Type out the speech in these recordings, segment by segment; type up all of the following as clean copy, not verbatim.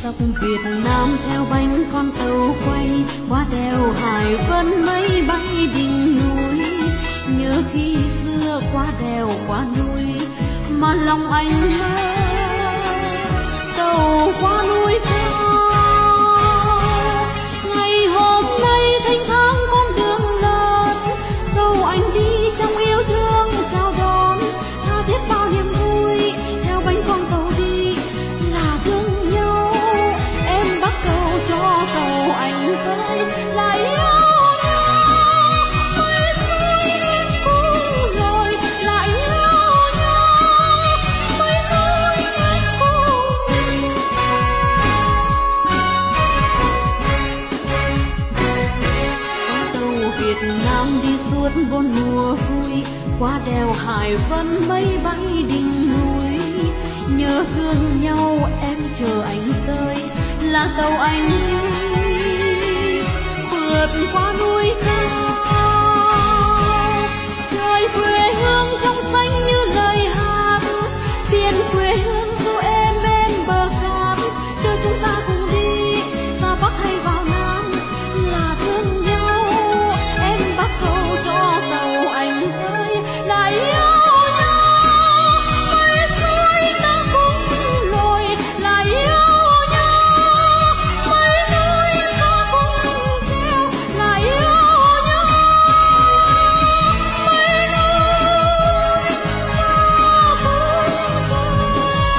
dọc Việt Nam theo bánh con tàu quay qua đèo Hải Vân mây bay đỉnh núi. Nhớ khi xưa qua đèo qua núi mà lòng anh mơ tàu qua núi cao. Ngày hôm nay thanh thang con đường lớn, tàu anh đi trong yêu thương chào đón. Tha thiết bao niềm vui theo bánh con tàu đi là thương nhau. Em bắt cầu cho tàu anh tới lại yêu nhau. Mây xôi em cũng rồi lại yêu nhau. Mây núi em cũng con tàu Việt Nam đi suốt bốn mùa vui, qua đèo Hải Vân mây bay đỉnh núi. Nhớ thương nhau em chờ anh tới là tàu anh đi vượt qua núi cao. Trời quê hương trong xanh như lời hát, biển quê hương dù em bên bờ cát. Đưa chúng ta cùng đi ra Bắc hay vào Nam là thương nhau. Em bắt cầu cho tàu anh tới lại yêu nhau. Mây xôi ta cũng lội lại yêu nhau. Mây núi ta cũng treo lại yêu nhau. Mây núi ta cũng treo.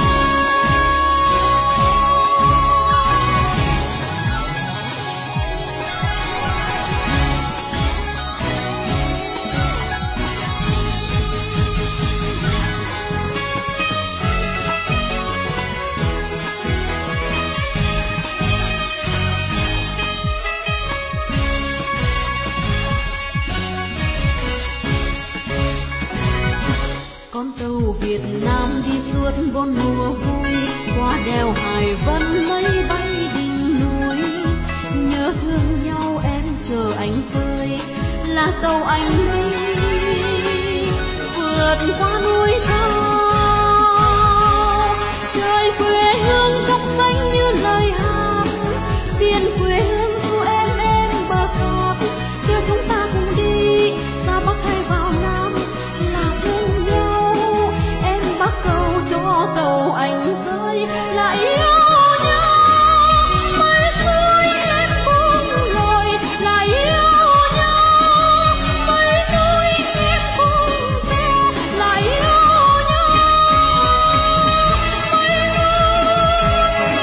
Con tàu Việt Nam đi suốt bốn mùa vui, qua đèo Hải Vân mây bay đỉnh núi. Nhớ thương nhau em chờ anh tới là tàu anh đi vượt qua núi cao. Trời quê hương trong xanh như lời hát, biển quê hương dù em bờ cát. Đưa chúng ta cùng đi ra Bắc hay vào Nam là thương nhau. Em bắt cầu cho tàu anh tới lại yêu nhau. Mây xôi em cũng lội lại yêu nhau. Mây núi em cũng treo lại yêu nhau. Mây núi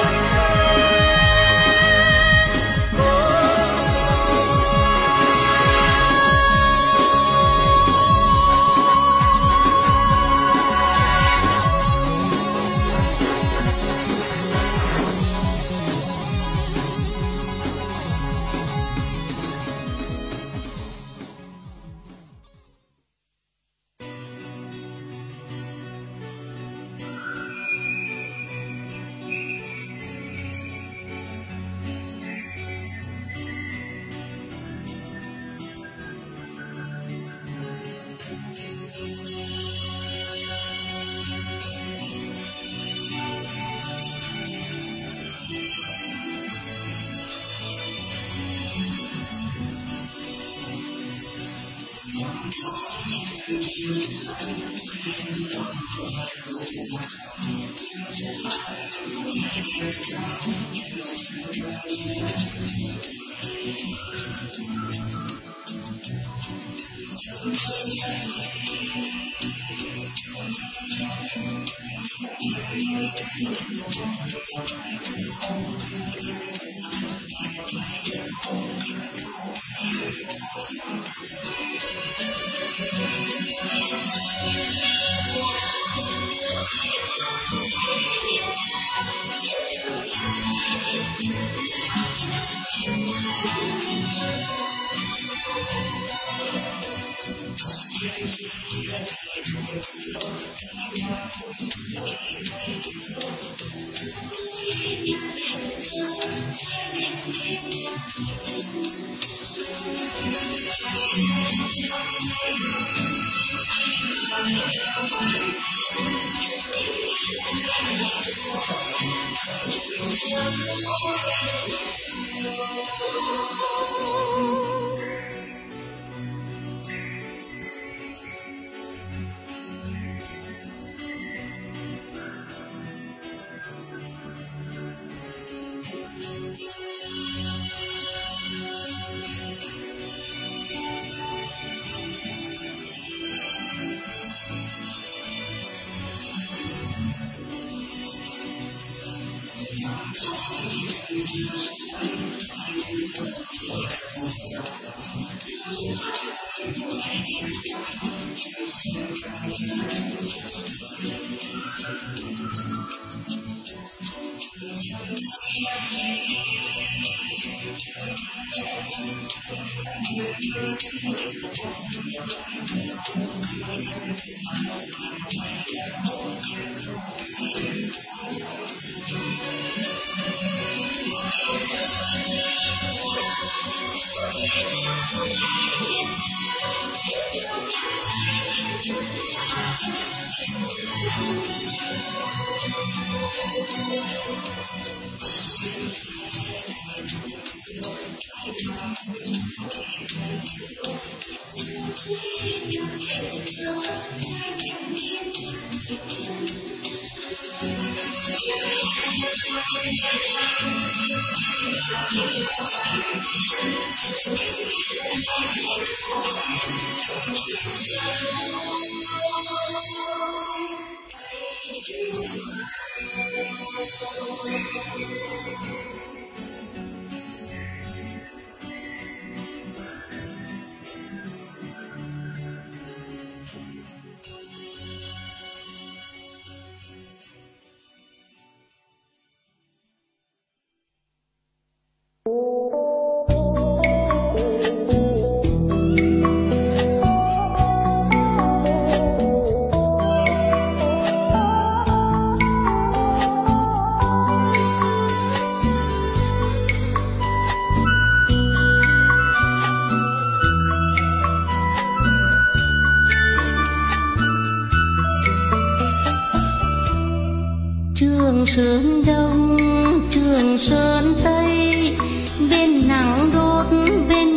Trường Sơn Đông, Trường Sơn Tây, bên nắng đốt bên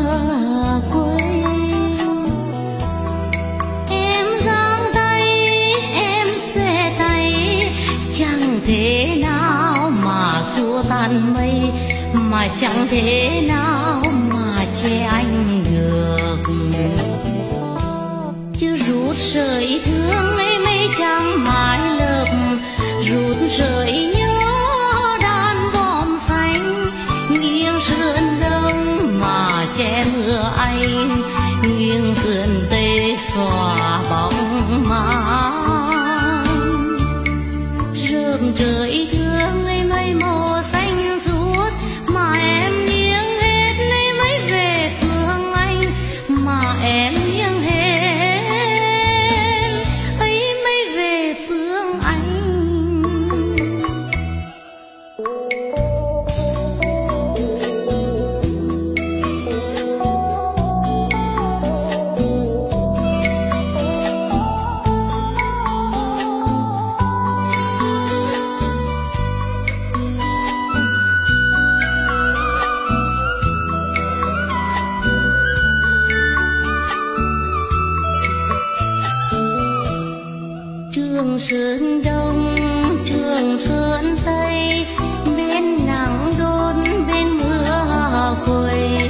mưa quay. Em giang tay, em xòe tay, chẳng thế nào mà xua tan mây, mà chẳng thế nào mà che anh được. Chứ rút sợi thương ấy mây chẳng mãi lợp, rút rời nhớ đàn bom xanh, nghiêng sườn đông mà che mưa anh, nghiêng sườn tây xòa bóng màn. Rơm trời thương ấy mây màu xanh suốt, mà em nghiêng hết lấy mấy về phương anh, mà em nghiêng hết ấy mấy về phương anh. Trường Sơn Đông, Trường Sơn Tây, bên nắng đốt bên mưa quay.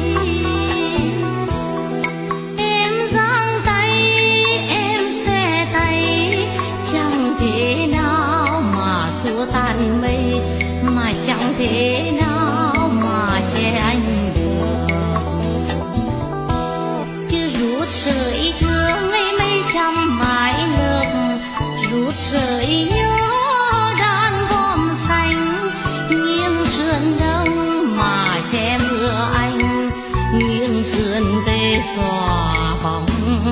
Em giang tay, em xòe tay, chẳng thế nào mà xua tan mây, mà chẳng thế nào mà che anh được. Chứ rút sợi thương ấy mây trăm mãi lợp, rút sợi nhớ đàn bom xanh, nghiêng sườn đông mà che mưa anh, nghiêng sườn tây xòa bóng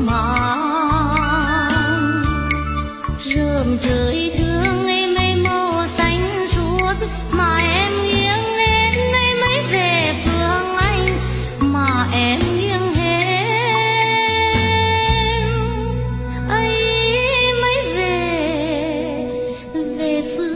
màn. Rơm trời thương ấy mây màu xanh suốt, mà em nghiêng lên ấy mấy về phương anh, mà em nghiêng hết ấy mấy về phương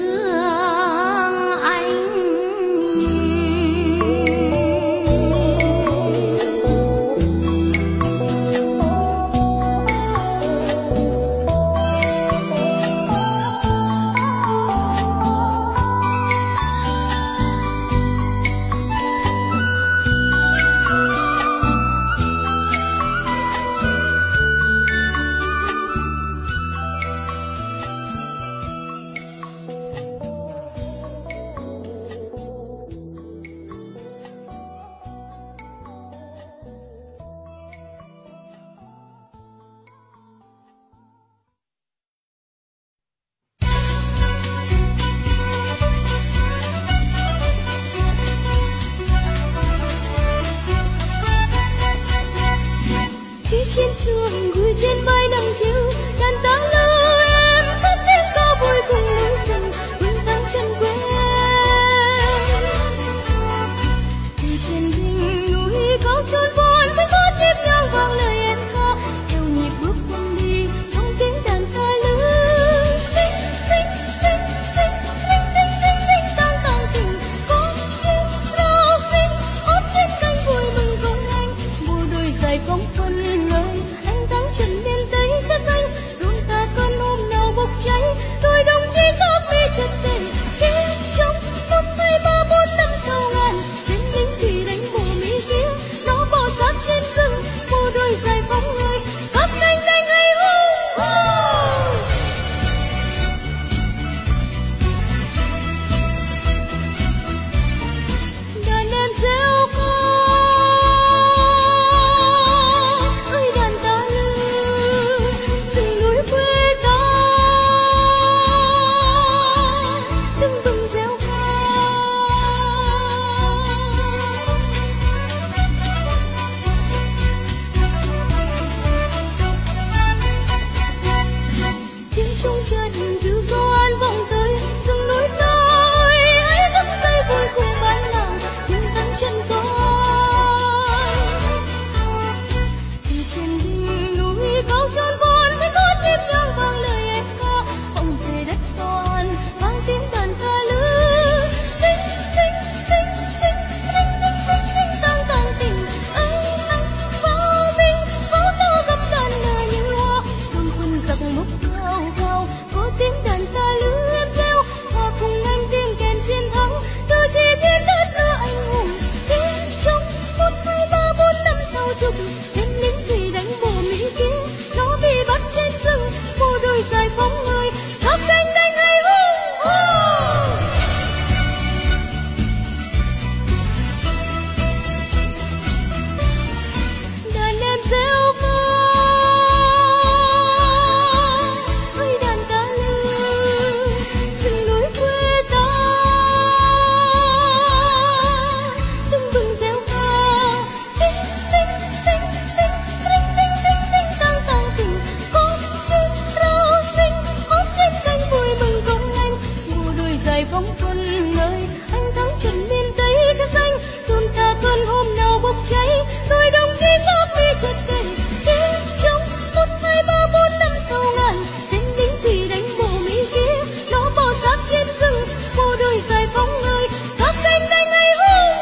giải phóng quân ngời. Anh thắng trận miền Tây cái xanh, tuôn ta cơn hôm nào bốc cháy. Tôi đồng chí sát mi chợt cây, tiếng trong 1, 2, 3, 4, 5 sau ngàn. Tên lính thì đánh bộ Mỹ kia, nó bò sát trên rừng. Bộ đội giải phóng ngời, các cánh đánh ngày hùng.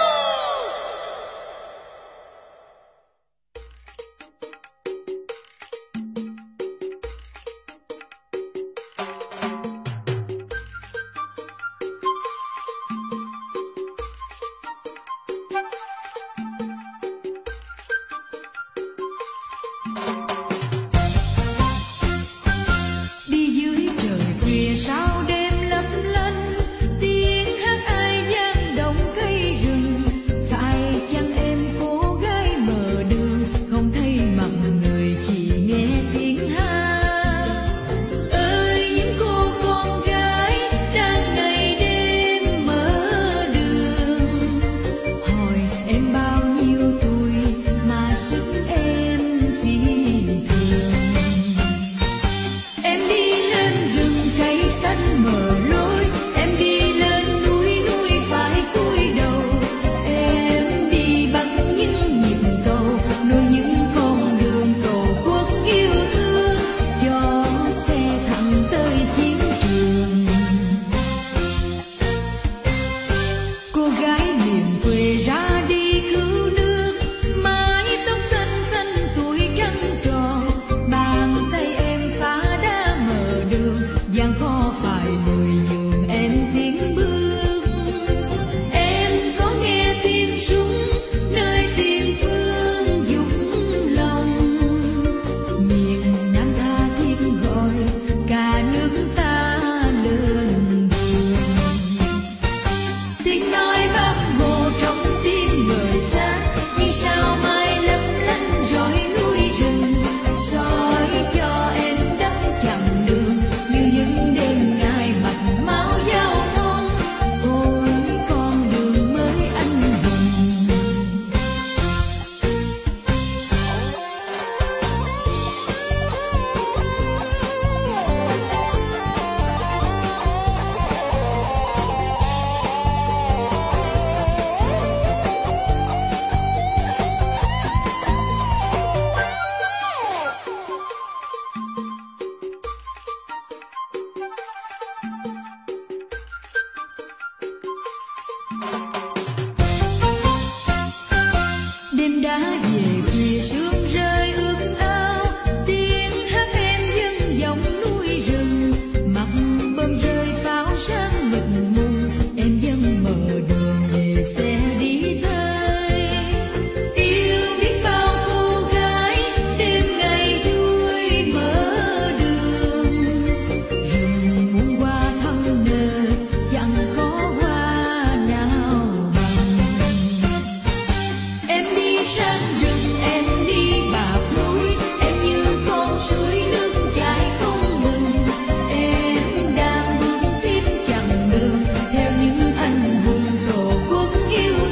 Đi dưới trời khuya sao đêm lấp lánh, tiếng hát ai vang động cây rừng. Phải chăng em cô gái mờ đường, không thấy mặt người chỉ nghe tiếng hát. Ơi những cô con gái đang ngày đêm mở đường, hỏi em bao nhiêu tuổi mà sức em phi thường. Em đi lên rừng cây xanh mở lối, em đi lên núi núi phải cúi đầu. Em đi bằng những nhịp cầu, nối những con đường tổ quốc yêu thương, cho xe thẳng tới chiến trường. Cô gái miền quê ra đi cứu nước, mái tóc xanh xanh tuổi trăng tròn. Bàn tay em phá đá mở đường, gian khó phải lùi nhường em tiến bước. Em có nghe tiếng súng nơi tiền phương dũng lòng, miền Nam tha thiết gọi cả nước ta lên đường. Tiếng nói Bác Hồ trong tim người xa, như sao mai lấp lánh rọi núi rừng, soi cho em đắp chặng đường như những đêm ngày mạch máu giao thông. Ôi con đường mới anh hùng. Đêm đã về khuya sương rơi ướt áo, tiếng hát em vang vọng núi rừng. Mặt bơm rơi pháo sáng mịt mùng, em vẫn mở đường về xe đi tới. Yêu biết bao cô gái đêm ngày vui mở đường, rừng muôn hoa thắm nở chẳng có hoa nào bằng. Em đi sang rừng, em đi bạc núi, em như con suối nước chảy không ngừng. Em đang bước tiếp chặng đường theo những anh hùng tổ quốc yêu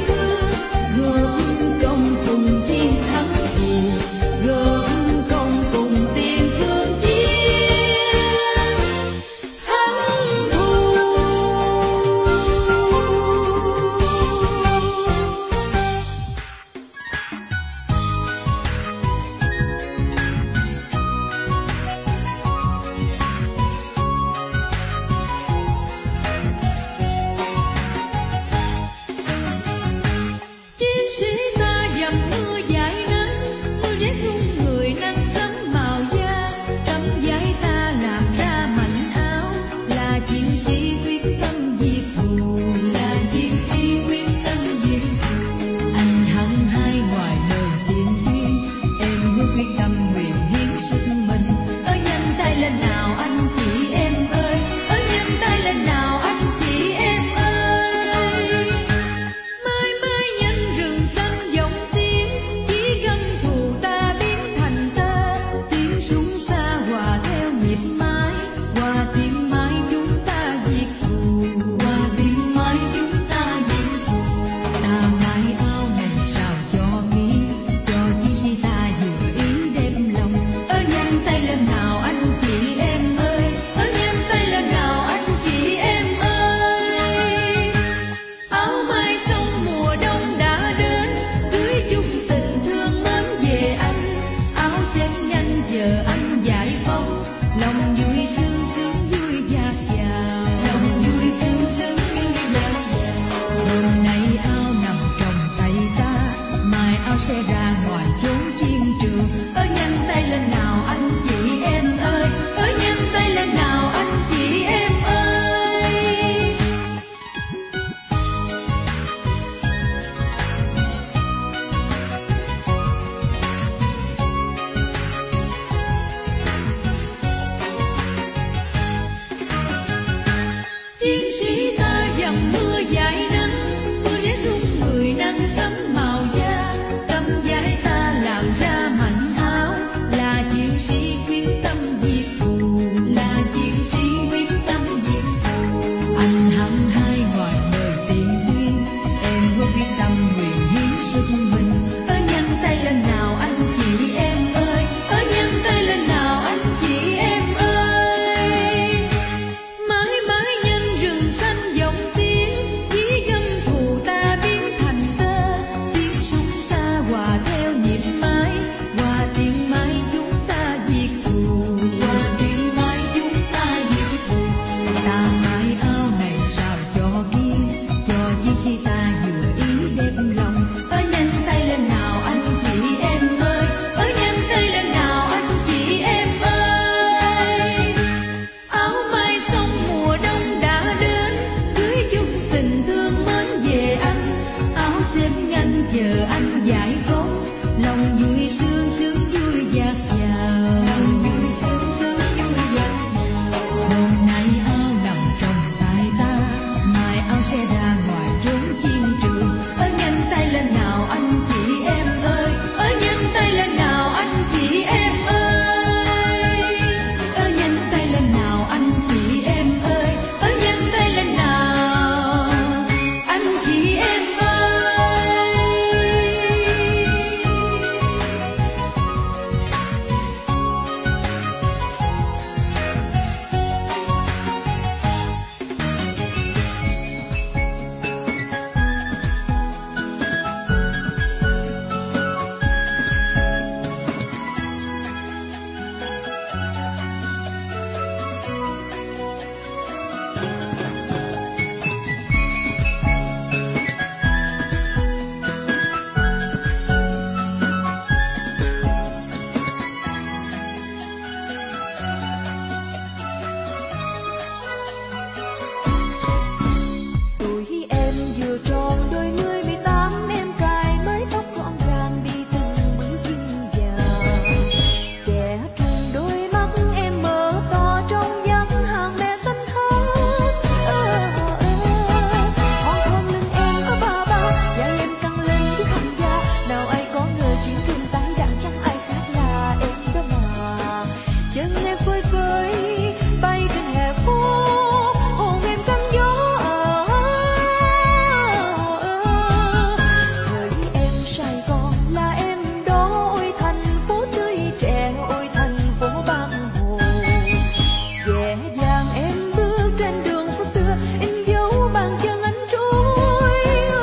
sĩ ta dầm mưa dãi nắng, mưa rét run người nắng sấm màu da, tấm vải ta làm ra mạnh áo, là chiến sĩ quyết tâm diệt thù, là chiến sĩ quyết tâm diệt thù. Anh hăng hai ngoài đời tiền duyên, em có quyết tâm nguyện hiến sức mình. Ơ nhanh tay lên nào anh chị em ơi, ơ nhanh tay lên nào anh chị em ơi. Mãi mãi nhân rừng xanh dòng tiếng, dí gân thù ta biến thành tơ, tiếng súng xa hòa theo nhịp mái, hòa tiếng mái chúng ta diệt thù, hòa tiếng mái chúng ta diệt thù. Ta mãi áo này sao cho kia, cho chiến sĩ ta vừa ý đẹp lòng. Ơ nhanh tay lên nào anh chị em ơi, ơ nhanh tay lên nào anh chị em ơi. Áo mai xong mùa đông đã đến, cưới chung tình thương mến về anh. Áo xếp ngăn chờ anh giải phóng, lòng vui sương sướng vui dạt dào, lòng vui sương sướng vui dạt dào. Hôm nay áo nằm trong tay ta, mai áo sẽ ra ngoài trốn chiến trường. Ơ nhanh tay lên nào anh chị em ơi, ơ nhanh tay lên nào anh chị em ơi. Ơ nhanh tay lên nào anh chị em ơi, ơ nhanh tay lên nào anh chị em ơi. Tuổi em vừa tròn đôi mươi 18, em cài mái tóc gọn gàng đi từng bước chân già. Trẻ trung đôi mắt em mở to trong vắng hàng me xanh thắm. Hòn hôn lưng em có ba bao, da em căng lên chiếc khăn da. Nào ai có ngờ chuyện thương tay đã chẳng ai khác là em đó mà. Chân em phơi phới bay trên hè phố, hồn em căng gió. Hỡi em Sài Gòn là em đó, ôi thành phố tươi trẻ, ôi thành phố băng hồ. Dễ dàng em bước trên đường phố xưa, in dấu bàn chân anh trôi.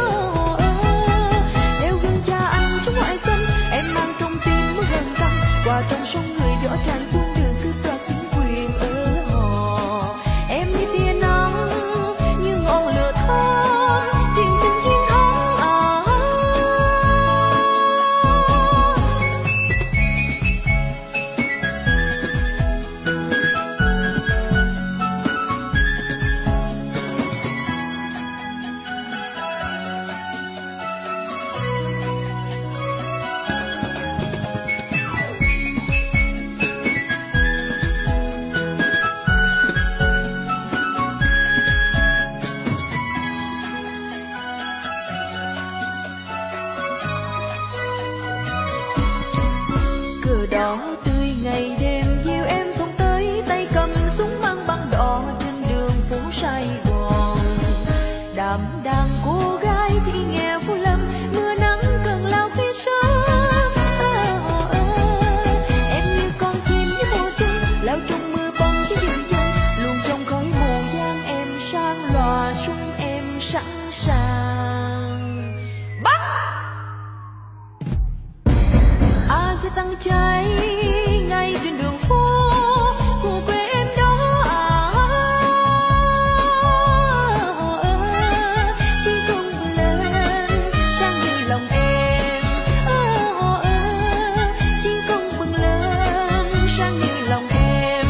Đeo gương cha anh trong ngoại sân, em mang trong tim mưa hờn căm. Qua trong sông người rõ tràn xuống đường cứ toạc tiếng quyền ở hò. Em như tia nắng, như ngọn lửa thắm, truyền tình chiến thắng à. Cờ đỏ tươi ngày đêm dìu em sông tới, tay cầm súng mang băng đỏ trên đường phố Sài Gòn. Đảm đang cô gái thì nghèo Phú Lâm, mưa nắng cần lao khi sớm. Em như con chim với mùa xuân, lao trong mưa bông chiếc đường chân, luôn trong khói mù giang em sang lòa xuân em sẵn sàng. Bắt A sẽ tăng cháy ngay trên đường phố, của quê em đó chỉ không vươn lên sang như lòng em, chỉ không vươn lên sang như lòng em.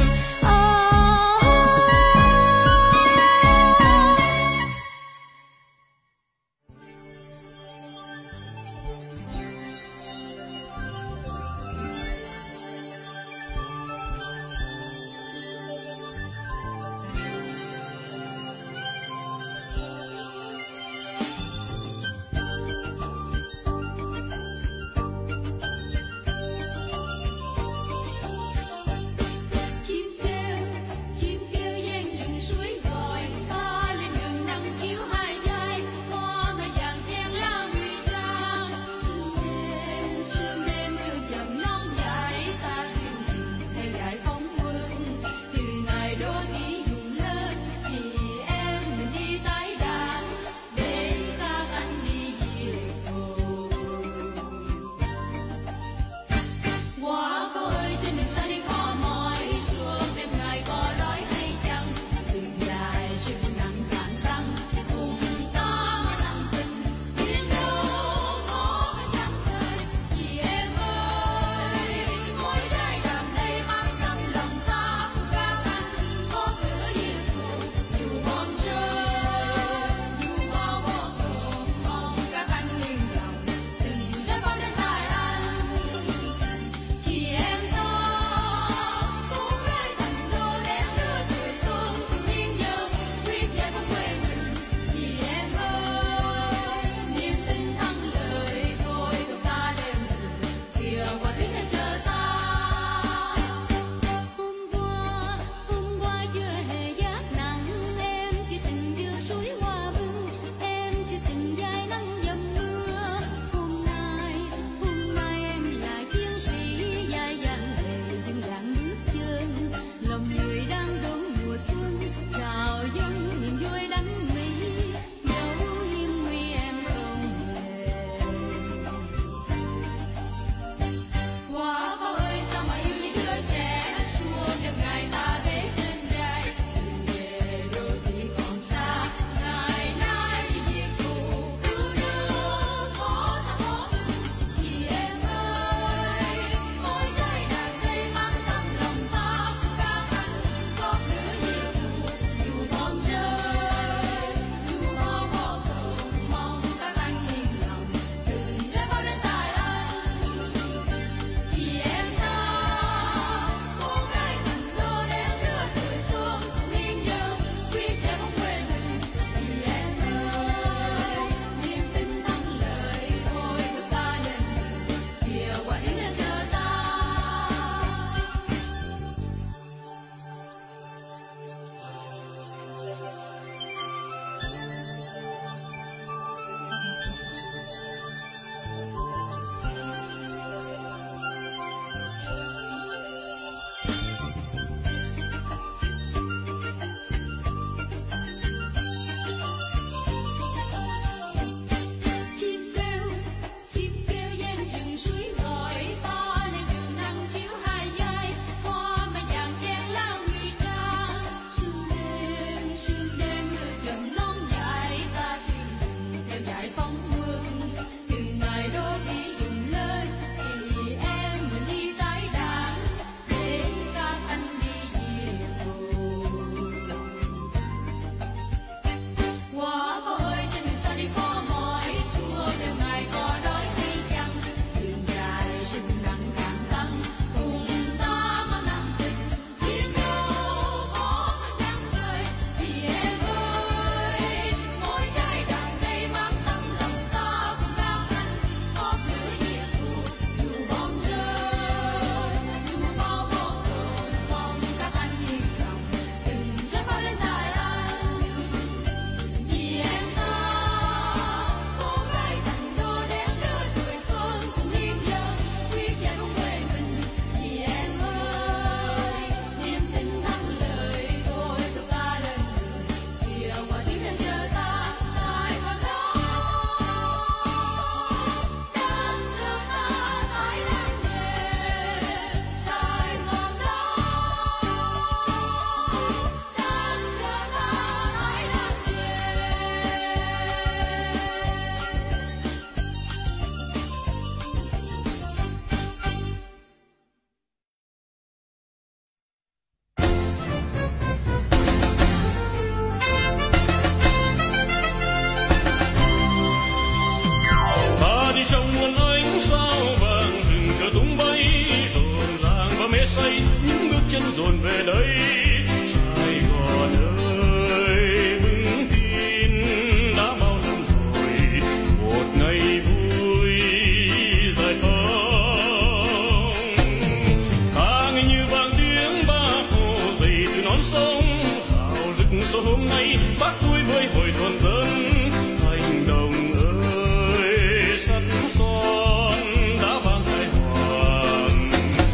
dồn về đây. Sài Gòn ơi vững tin đã bao năm rồi, một ngày vui giải phóng. Tháng như vang tiếng Bác Hồ dậy từ non sông, rào rực số hôm nay Bác vui với hội toàn dân. Hành động ơi sắt son đã vang khai hoàng,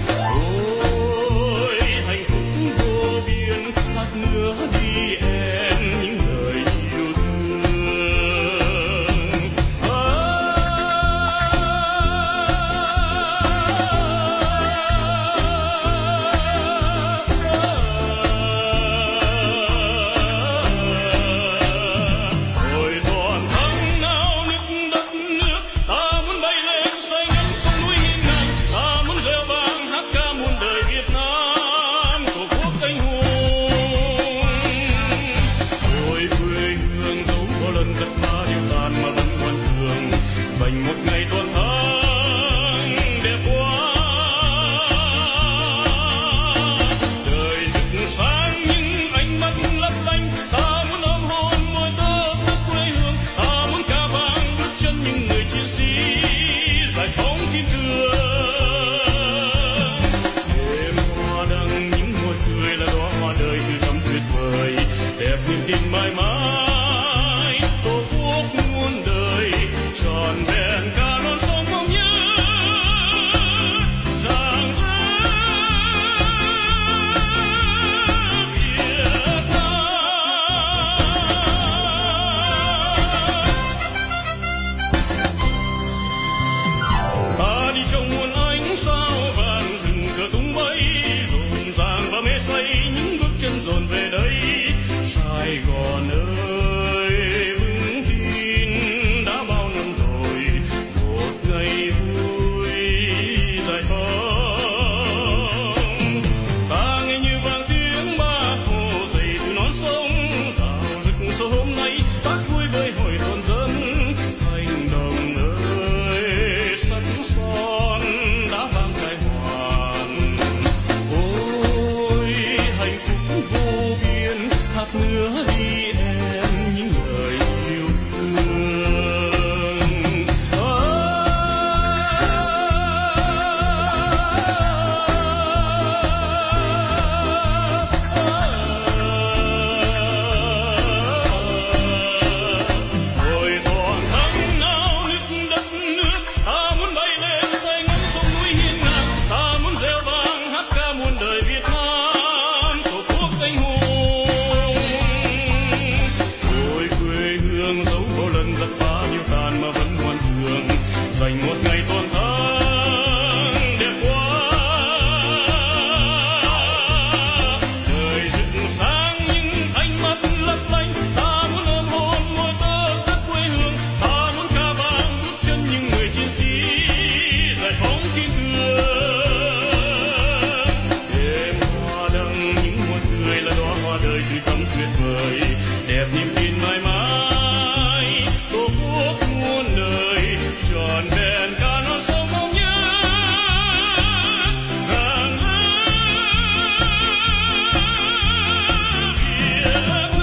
ôi hạnh phúc vô biên, hát nữa đi em những lời yêu thương. Hồi toàn thắng nao nức đất nước, ta muốn bay lên xoay ngắm sông núi hiên ngang, ta muốn reo vang hát ca muôn đời Việt Nam, tổ quốc anh hùng. Ôi quê hương dẫu có lần rất xa điều tàn mà vẫn ngoan cường, dành một ngày toàn thắng đẹp quá. Đời rực sáng những ánh mắt lấp lánh, ta muốn ôm hôn môi tơ tóc quê hương, ta muốn ca vang bước chân những người chiến sĩ giải phóng kiên cường. Đêm hoa đăng những môi cười là đóa hoa đời từ thắm tuyệt vời, đẹp niềm tin mãi mãi tổ quốc muôn đời, tròn vẹn cả non sông mong nhớ rạng rỡ Việt Nam. Ta đi trong muôn ánh sao vàng, rừng cờ tung bay rộn ràng và mê say, những bước chân dồn về đây. Sài Gòn ơi vững tin đã bao năm rồi, một ngày vui giải phóng. Ta nghe như vang tiếng Bác Hồ dậy từ non sông, rào rực số hôm nay Bác vui với hội toàn dân. Hành động ơi sắt son đã vang khai hoàng, ôi hạnh phúc vô biên, hát nữa đi em những lời yêu thương. Hồi toàn thắng nao nức đất nước, ta muốn bay lên xoay ngắm sông núi hiên ngang, ta muốn reo vang hát ca muôn đời Việt Nam, tổ quốc anh hùng. Ôi quê hương dẫu có lần giặc phá nhiều tàn mà vẫn ngoan cường, dành một ngày toàn thắng đẹp quá. Đời rực sáng những ánh mắt lấp lánh, ta muốn ôm hôn môi tơ tóc quê hương, ta muốn ca vang bước chân những người chiến sĩ giải phóng kiên cường. Đêm hoa đăng những môi cười là đóa hoa đời tươi thắm tuyệt vời, đẹp niềm tin mãi mãi tổ quốc muôn đời, tròn vẹn cả non sông mong nhớ rạng rỡ Việt Nam.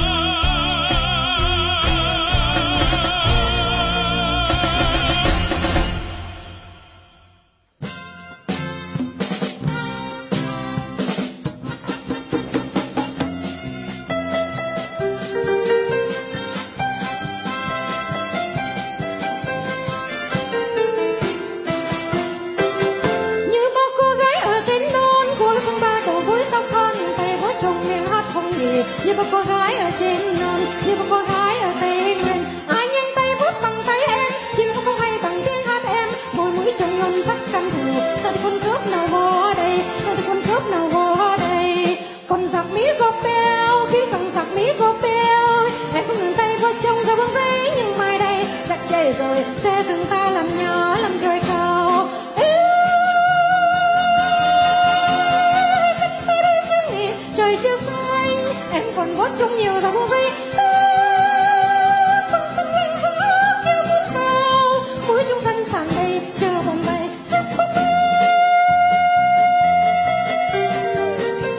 Như bao cô gái ở trên non cuốn sông Ba đầu với tóc thon tay với chồng miệng hát không nghỉ. Như bao cô gái ở trên non, như bao cô gái ở Tây Nguyên, ai nhanh tay vuốt bằng tay em, chim không hay bằng tiếng hát em, môi mũi trong ngân sắc căm thù. Sao thì con cướp nào vô đây, sao thì con cướp nào vô đây. Con giặc Mỹ gộp beo, khi con giặc Mỹ gộp beo, em có ngừng tay với chồng ra băng giấy, nhưng mai đây sạch dây rồi, che rừng ta làm nhỏ làm trời cao. Trời chiều xanh em còn vót trong nhiều dòng vi, con sông nhanh gió kêu cuốn cao, mũi trong xanh sàn đầy chờ vòng tay xếp bóng.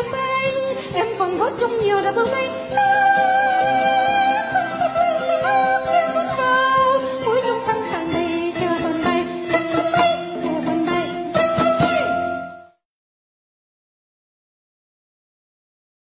xanh, em còn gót trong nhiều đã bưng lên.